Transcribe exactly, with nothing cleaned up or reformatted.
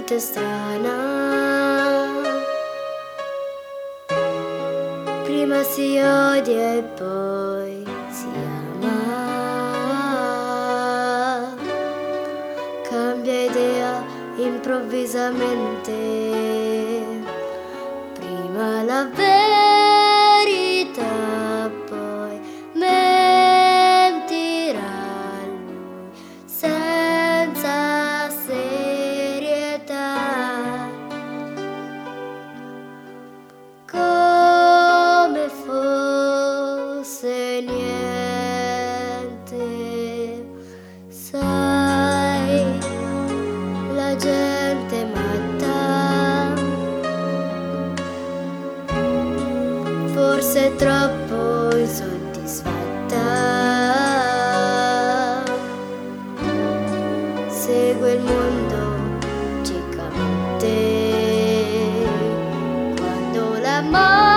gente strana. Prima si odia e poi si ama. Cambia idea improvvisamente. Prima la verità, poi mentirà lui senza serietà. Come fosse niente, sai, la gente matta, forse troppo insoddisfatta, segue il mondo ciecamente quando la morte